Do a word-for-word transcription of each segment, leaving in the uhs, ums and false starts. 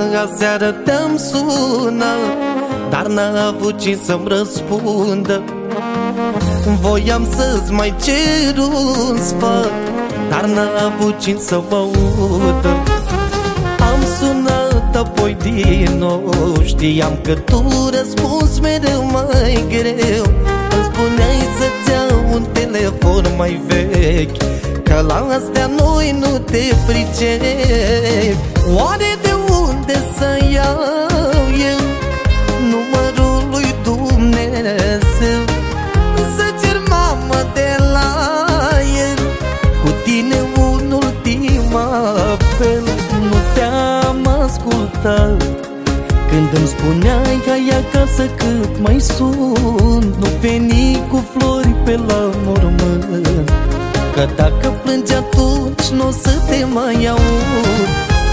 aseară te-am sunat, dar n-a avut cine să-mi răspundă. Voiam să-ți mai cer un sfat, dar n-a avut cine să mă audă. Am sunat apoi din nou, știam că tu răspunzi mereu mai greu. Îmi spuneai să-ți iau un telefon mai vechi, că la astea noi nu te pricepi. Oare de unde să iau eu numărul lui Dumnezeu, să cer mamă de la el, cu tine un ultim apel? Nu te-am ascultat când îmi spuneai hai acasă cât mai sunt, nu veni cu flori pe la mormânt, că dacă plângi atunci n-o să te mai aud.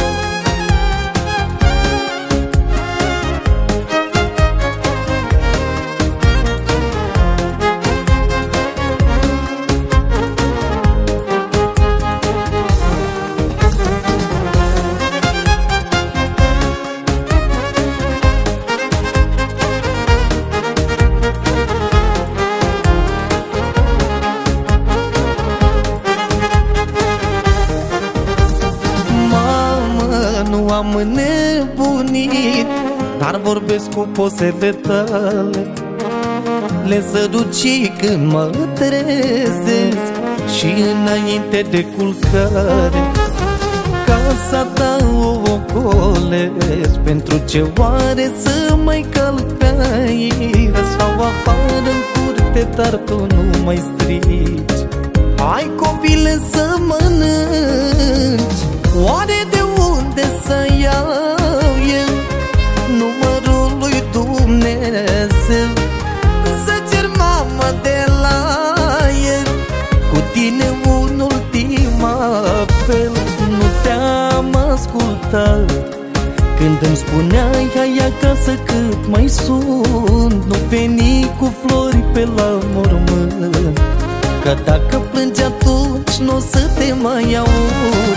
Nu am înnebunit, dar vorbesc cu pozele tale, le sărut și când mă trezesc și înainte de culcare. Casa ta o ocolesc, pentru ce oare să mai calc pe aici? Sau afară în curte, dar tu nu mai strici. Hai copile să mănânci, oare de unde să iau eu numărul lui Dumnezeu, să cer mamă de la el, cu tine un ultim apel? Nu te-am ascultat când îmi spuneai hai acasă cât mai sunt, nu veni cu flori pe la mormânt, că dacă plângi atunci n-o să te mai aud.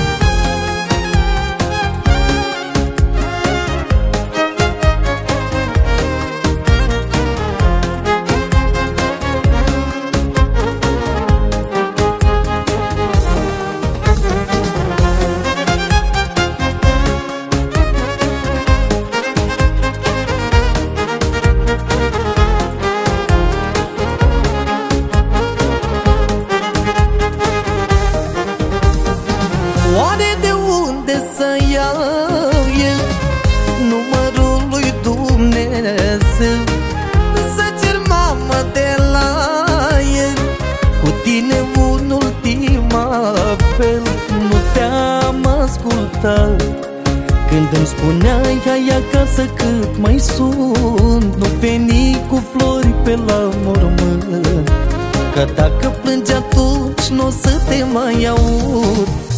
Oare de unde să iau eu numărul lui Dumnezeu, să cer mamă de la el, cu tine un ultim apel? Nu te-am ascultat când îmi spuneai hai acasă cât mai sunt, nu veni cu flori pe la mormânt, că dacă plângi atunci n-o să te mai aud.